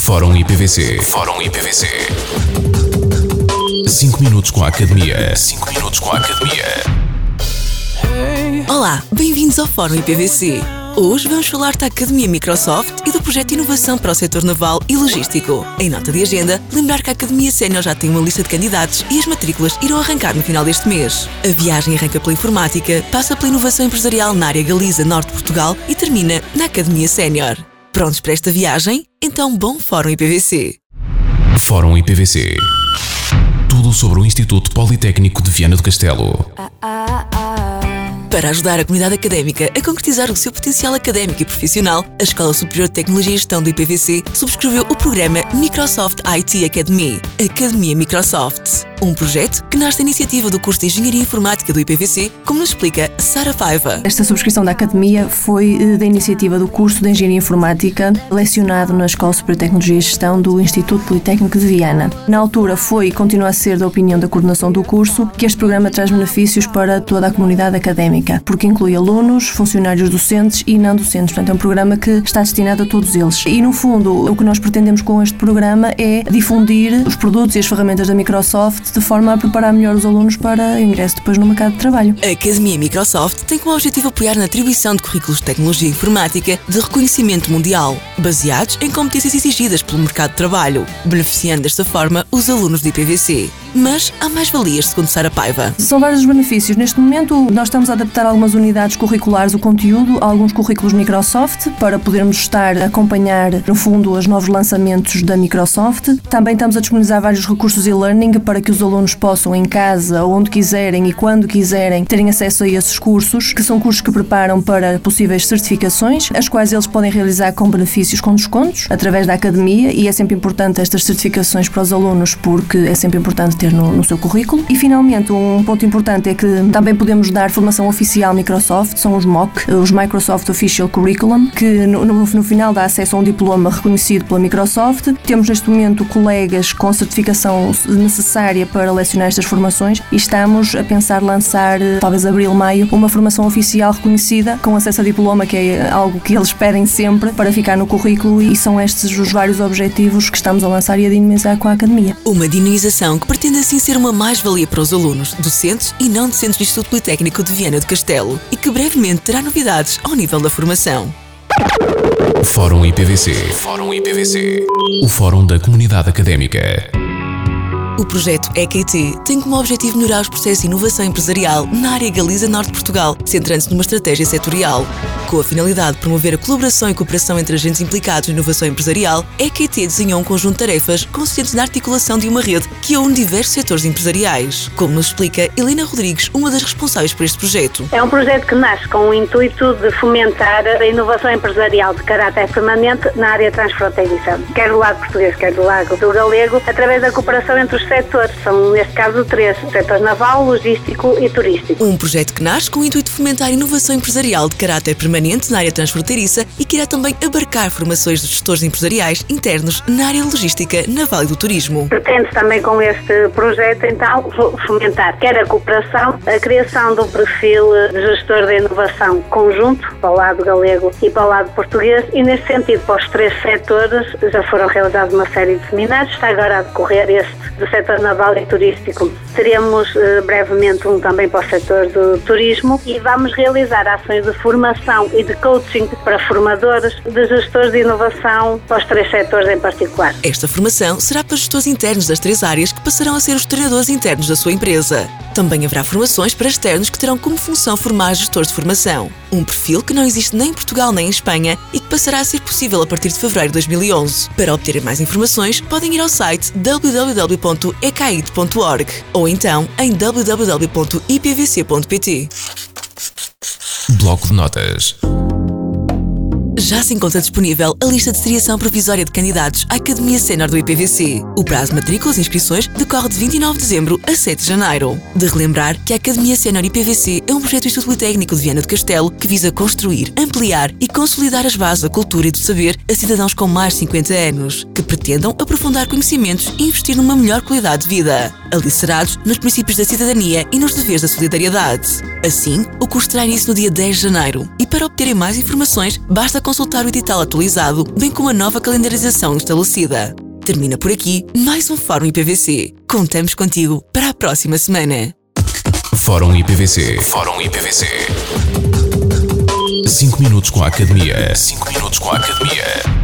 Fórum IPVC. Fórum IPVC. 5 minutos com a Academia. 5 minutos com a Academia. Olá, bem-vindos ao Fórum IPVC. Hoje vamos falar da Academia Microsoft e do projeto de inovação para o setor naval e logístico. Em nota de agenda, lembrar que a Academia Sénior já tem uma lista de candidatos e as matrículas irão arrancar no final deste mês. A viagem arranca pela informática, passa pela inovação empresarial na área Galiza, norte de Portugal e termina na Academia Sénior. Prontos para esta viagem? Então, bom Fórum IPVC. Fórum IPVC. Tudo sobre o Instituto Politécnico de Viana do Castelo. Para ajudar a comunidade académica a concretizar o seu potencial académico e profissional, a Escola Superior de Tecnologia e Gestão do IPVC subscreveu o programa Microsoft IT Academy, Academia Microsoft. Um projeto que nasce da iniciativa do curso de Engenharia Informática do IPVC, como nos explica Sara Paiva. Esta subscrição da Academia foi da iniciativa do curso de Engenharia Informática, lecionado na Escola Superior de Tecnologia e Gestão do Instituto Politécnico de Viana. Na altura foi e continua a ser da opinião da coordenação do curso que este programa traz benefícios para toda a comunidade académica, porque inclui alunos, funcionários docentes e não docentes. Portanto, é um programa que está destinado a todos eles. E, no fundo, o que nós pretendemos com este programa é difundir os produtos e as ferramentas da Microsoft de forma a preparar melhor os alunos para o ingresso depois no mercado de trabalho. A Academia Microsoft tem como objetivo apoiar na atribuição de currículos de tecnologia informática de reconhecimento mundial, baseados em competências exigidas pelo mercado de trabalho, beneficiando desta forma os alunos do IPVC. Mas há mais valias, segundo Sara Paiva. São vários os benefícios. Neste momento, nós estamos a adaptar algumas unidades curriculares, o conteúdo, a alguns currículos Microsoft, para podermos estar a acompanhar, no fundo, os novos lançamentos da Microsoft. Também estamos a disponibilizar vários recursos e-learning para que os alunos possam, em casa, onde quiserem e quando quiserem, terem acesso a esses cursos, que são cursos que preparam para possíveis certificações, as quais eles podem realizar com benefícios, com descontos, através da Academia, e é sempre importante estas certificações para os alunos, porque é sempre importante ter no seu currículo. E, finalmente, um ponto importante é que também podemos dar formação oficial Microsoft, são os MOOC, os Microsoft Official Curriculum, que no final dá acesso a um diploma reconhecido pela Microsoft. Temos neste momento colegas com certificação necessária para lecionar estas formações e estamos a pensar lançar, talvez abril, maio, uma formação oficial reconhecida com acesso a diploma, que é algo que eles pedem sempre para ficar no currículo, e são estes os vários objetivos que estamos a lançar e a dinamizar com a Academia. Uma dinamização que pretende assim ser uma mais-valia para os alunos, docentes e não docentes do Instituto Politécnico de Viana do Castelo e que brevemente terá novidades ao nível da formação. Fórum IPVC. Fórum IPVC. O Fórum da Comunidade Académica. O projeto EQT tem como objetivo melhorar os processos de inovação empresarial na área Galiza, norte de Portugal, centrando-se numa estratégia setorial. Com a finalidade de promover a colaboração e cooperação entre agentes implicados na inovação empresarial, EQT desenhou um conjunto de tarefas consistentes na articulação de uma rede que une diversos setores empresariais. Como nos explica Helena Rodrigues, uma das responsáveis por este projeto. É um projeto que nasce com o intuito de fomentar a inovação empresarial de caráter permanente na área transfronteiriça, quer do lado português, quer do lado do galego, através da cooperação entre os setores. São, neste caso, 3: setor naval, logístico e turístico. Um projeto que nasce com o intuito de fomentar a inovação empresarial de caráter permanente na área transfronteiriça e que irá também abarcar formações dos gestores empresariais internos na área logística, naval e do turismo. Pretende também com este projeto, então, fomentar quer a cooperação, a criação de um perfil de gestor de inovação conjunto, para o lado galego e para o lado português, e neste sentido, para os 3 setores, já foram realizados uma série de seminários, está agora a decorrer este do setor naval e turístico. Teremos brevemente um também para o setor do turismo e vamos realizar ações de formação e de coaching para formadores de gestores de inovação para os 3 setores em particular. Esta formação será para gestores internos das 3 áreas que passarão a ser os treinadores internos da sua empresa. Também haverá formações para externos que terão como função formar gestores de formação. Um perfil que não existe nem em Portugal nem em Espanha e que passará a ser possível a partir de fevereiro de 2011. Para obterem mais informações, podem ir ao site www.ecait.org ou então em www.ipvc.pt. Bloco de notas. Já se encontra disponível a lista de seriação provisória de candidatos à Academia Sénior do IPVC. O prazo de matrículas e inscrições decorre de 29 de dezembro a 7 de janeiro. De relembrar que a Academia Sénior IPVC é um projeto do Instituto Politécnico de Viana do Castelo que visa construir, ampliar e consolidar as bases da cultura e do saber a cidadãos com mais de 50 anos, que pretendam aprofundar conhecimentos e investir numa melhor qualidade de vida. alicerrados nos princípios da cidadania e nos deveres da solidariedade. Assim, o curso terá início no dia 10 de janeiro e para obterem mais informações basta consultar o edital atualizado, bem como a nova calendarização estabelecida. Termina por aqui mais um Fórum IPVC. Contamos contigo para a próxima semana. Fórum IPVC. Fórum IPVC. 5 minutos com a Academia. 5 minutos com a Academia.